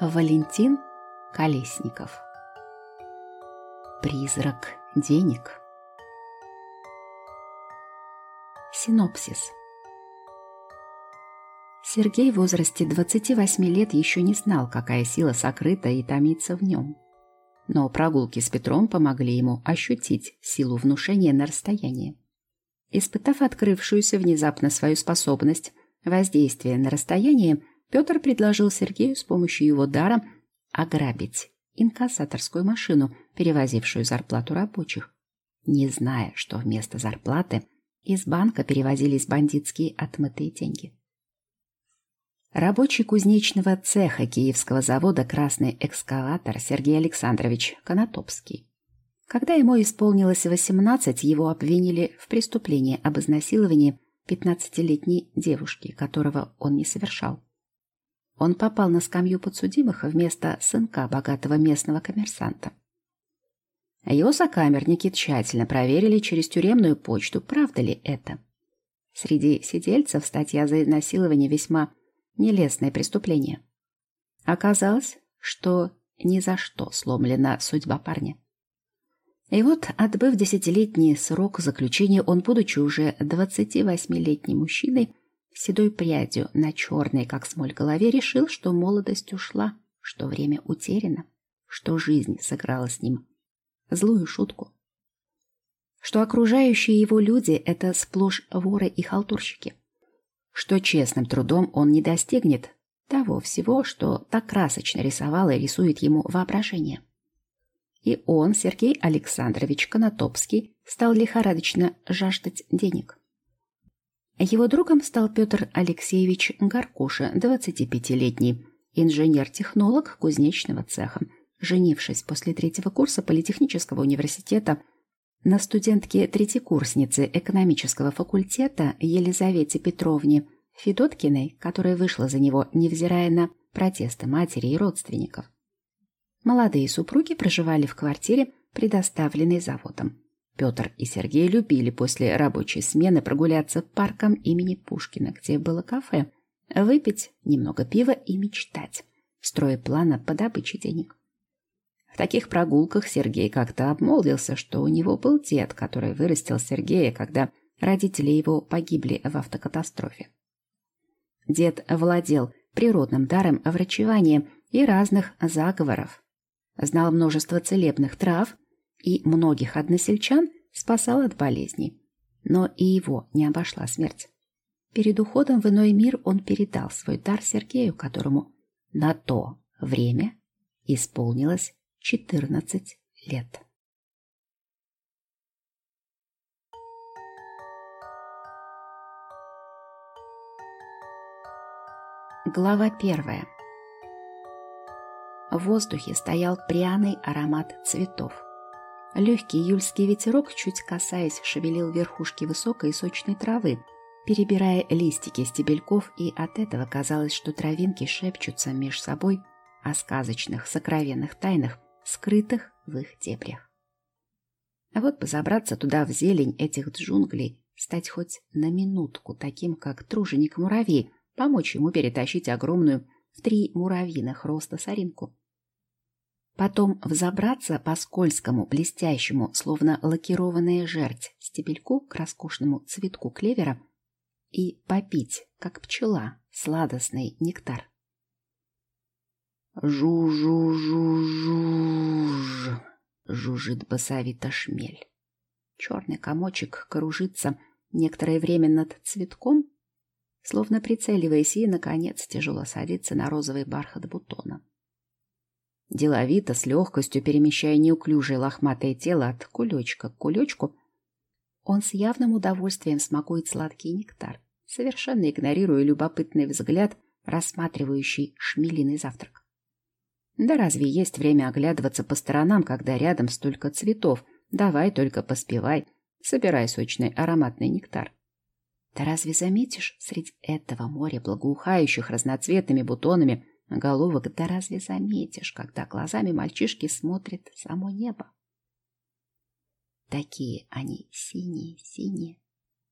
Валентин Колесников. Призрак денег. Синопсис. Сергей в возрасте 28 лет еще не знал, какая сила сокрыта и томится в нем. Но прогулки с Петром помогли ему ощутить силу внушения на расстоянии. Испытав открывшуюся внезапно свою способность воздействия на расстояние, Петр предложил Сергею с помощью его дара ограбить инкассаторскую машину, перевозившую зарплату рабочих, не зная, что вместо зарплаты из банка перевозились бандитские отмытые деньги. Рабочий кузнечного цеха Киевского завода «Красный экскаватор» Сергей Александрович Конотопский. Когда ему исполнилось 18, его обвинили в преступлении об изнасиловании 15-летней девушки, которого он не совершал. Он попал на скамью подсудимых вместо сынка богатого местного коммерсанта. Его сокамерники тщательно проверили через тюремную почту, правда ли это. Среди сидельцев статья за изнасилование весьма нелестное преступление. Оказалось, что ни за что сломлена судьба парня. И вот, отбыв 10-летний срок заключения, он, будучи уже 28-летним мужчиной, с седой прядью на черной, как смоль, голове, решил, что молодость ушла, что время утеряно, что жизнь сыграла с ним злую шутку, что окружающие его люди — это сплошь воры и халтурщики, что честным трудом он не достигнет того всего, что так красочно рисовало и рисует ему воображение. И он, Сергей Александрович Конотопский, стал лихорадочно жаждать денег. Его другом стал Петр Алексеевич Гаркуша, 25-летний инженер-технолог кузнечного цеха, женившись после 3-го курса Политехнического университета на студентке-третьекурснице экономического факультета Елизавете Петровне Федоткиной, которая вышла за него, невзирая на протесты матери и родственников. Молодые супруги проживали в квартире, предоставленной заводом. Петр и Сергей любили после рабочей смены прогуляться парком имени Пушкина, где было кафе, выпить немного пива и мечтать, строя планы по добыче денег. В таких прогулках Сергей как-то обмолвился, что у него был дед, который вырастил Сергея, когда родители его погибли в автокатастрофе. Дед владел природным даром врачевания и разных заговоров, знал множество целебных трав и многих односельчан спасал от болезней. Но и его не обошла смерть. Перед уходом в иной мир он передал свой дар Сергею, которому на то время исполнилось 14 лет. Глава 1. В воздухе стоял пряный аромат цветов. Легкий июльский ветерок, чуть касаясь, шевелил верхушки высокой и сочной травы, перебирая листики стебельков, и от этого казалось, что травинки шепчутся меж собой о сказочных, сокровенных тайнах, скрытых в их дебрях. А вот бы забраться туда, в зелень этих джунглей, стать хоть на минутку таким, как труженик-муравей, помочь ему перетащить огромную в 3 муравьиных роста соринку. Потом взобраться по скользкому, блестящему, словно лакированная жерть, стебельку к роскошному цветку клевера и попить, как пчела, сладостный нектар. Жу-жу-жу-жуж, жужжит басовито шмель. Черный комочек кружится некоторое время над цветком, словно прицеливаясь, и, наконец, тяжело садится на розовый бархат бутона. Деловито, с легкостью перемещая неуклюжее лохматое тело от кулечка к кулечку, он с явным удовольствием смакует сладкий нектар, совершенно игнорируя любопытный взгляд, рассматривающий шмелиный завтрак. Да разве есть время оглядываться по сторонам, когда рядом столько цветов? Давай только поспевай, собирай сочный ароматный нектар. Да разве заметишь среди этого моря благоухающих разноцветными бутонами головок, да разве заметишь, когда глазами мальчишки смотрит само небо? Такие они синие-синие.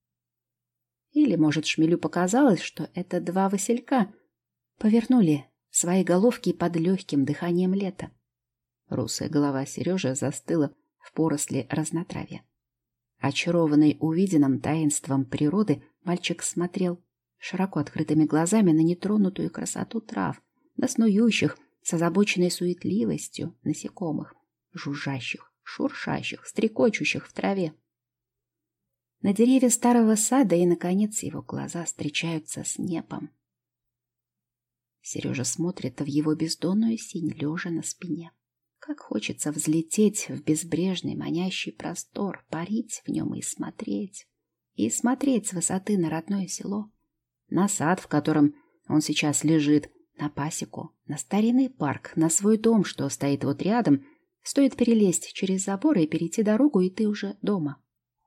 Или, может, шмелю показалось, что это 2 василька повернули своей головки под легким дыханием лета. Русая голова Сережи застыла в поросли разнотравья. Очарованный увиденным таинством природы, мальчик смотрел широко открытыми глазами на нетронутую красоту трав, на снующих с озабоченной суетливостью насекомых, жужжащих, шуршащих, стрекочущих в траве. На деревья старого сада, и, наконец, его глаза встречаются с небом. Сережа смотрит в его бездонную синь, лежа на спине. Как хочется взлететь в безбрежный манящий простор, парить в нем и смотреть с высоты на родное село, на сад, в котором он сейчас лежит, на пасеку, на старинный парк, на свой дом, что стоит вот рядом. Стоит перелезть через забор и перейти дорогу, и ты уже дома.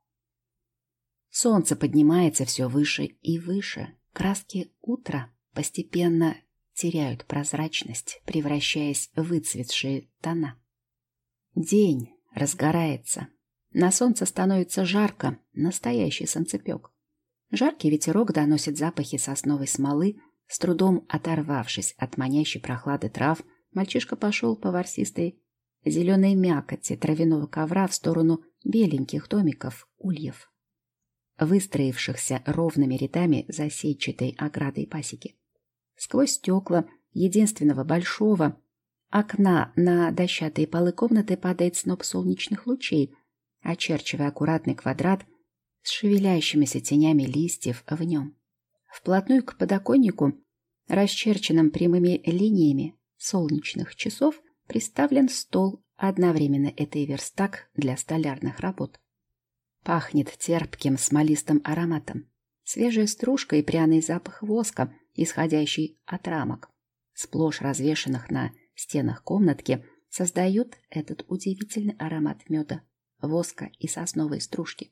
Солнце поднимается все выше и выше. Краски утра постепенно теряют прозрачность, превращаясь в выцветшие тона. День разгорается. На солнце становится жарко, настоящий солнцепек. Жаркий ветерок доносит запахи сосновой смолы. С трудом оторвавшись от манящей прохлады трав, мальчишка пошел по ворсистой зеленой мякоти травяного ковра в сторону беленьких домиков ульев, выстроившихся ровными рядами за сетчатой оградой пасеки. Сквозь стекла единственного большого окна на дощатые полы комнаты падает сноп солнечных лучей, очерчивая аккуратный квадрат с шевелящимися тенями листьев в нем. Вплотную к подоконнику, расчерченным прямыми линиями солнечных часов, приставлен стол, одновременно это и верстак для столярных работ. Пахнет терпким смолистым ароматом, свежая стружка и пряный запах воска, исходящий от рамок, сплошь развешанных на стенах комнатки, создают этот удивительный аромат меда, воска и сосновой стружки.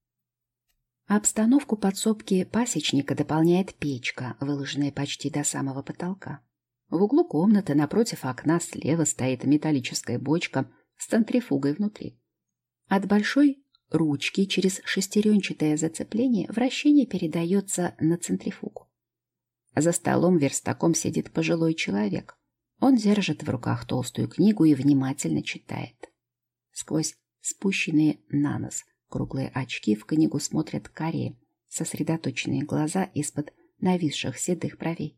Обстановку подсобки пасечника дополняет печка, выложенная почти до самого потолка. В углу комнаты напротив окна слева стоит металлическая бочка с центрифугой внутри. От большой ручки через шестеренчатое зацепление вращение передается на центрифугу. За столом верстаком сидит пожилой человек. Он держит в руках толстую книгу и внимательно читает. Сквозь спущенные на нос круглые очки в книгу смотрят карие, сосредоточенные глаза из-под нависших седых бровей.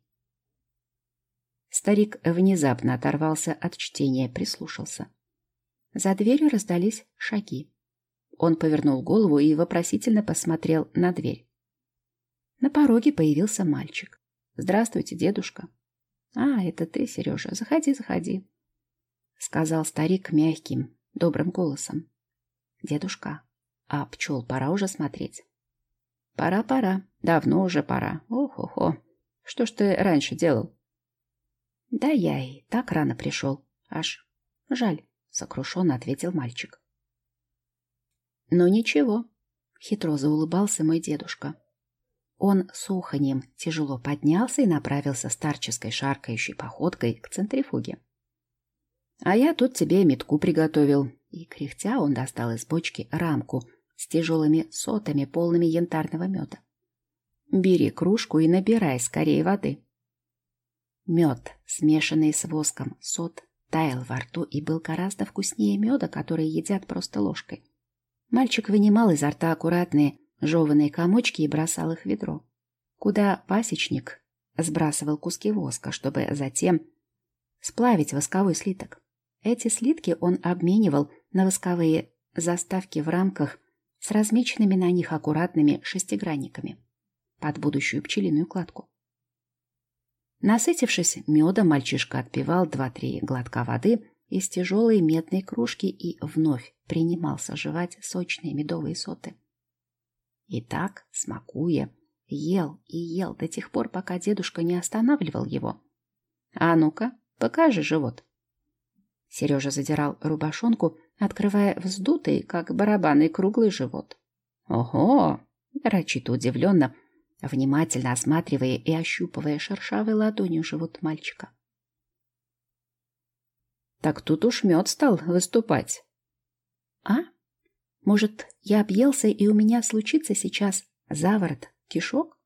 Старик внезапно оторвался от чтения, прислушался. За дверью раздались шаги. Он повернул голову и вопросительно посмотрел на дверь. На пороге появился мальчик. «Здравствуйте, дедушка». «А, это ты, Сережа. Заходи, заходи», — сказал старик мягким, добрым голосом. «Дедушка, а пчел пора уже смотреть?» «Пора. Давно уже пора. Ох-охо. Что ж ты раньше делал?» «Да я и так рано пришел. Аж жаль», — сокрушенно ответил мальчик. «Ну ничего», — хитро заулыбался мой дедушка. Он с уханьем тяжело поднялся и направился старческой шаркающей походкой к центрифуге. «А я тут тебе метку приготовил». И, кряхтя, он достал из бочки рамку с тяжелыми сотами, полными янтарного меда. «Бери кружку и набирай скорее воды». Мед, смешанный с воском, сот, таял во рту и был гораздо вкуснее меда, который едят просто ложкой. Мальчик вынимал изо рта аккуратные жеванные комочки и бросал их в ведро, куда пасечник сбрасывал куски воска, чтобы затем сплавить восковой слиток. Эти слитки он обменивал на восковые заставки в рамках с размеченными на них аккуратными шестигранниками под будущую пчелиную кладку. Насытившись медом, мальчишка отпивал 2-3 глотка воды из тяжелой медной кружки и вновь принимался жевать сочные медовые соты. И так, смакуя, ел и ел до тех пор, пока дедушка не останавливал его. «А ну-ка, покажи живот». Сережа задирал рубашонку, открывая вздутый, как барабанный, круглый живот. «Ого!» — нарочито удивленно, внимательно осматривая и ощупывая шершавой ладонью живот мальчика. «Так тут уж мед стал выступать». «А? Может, я объелся, и у меня случится сейчас заворот кишок?»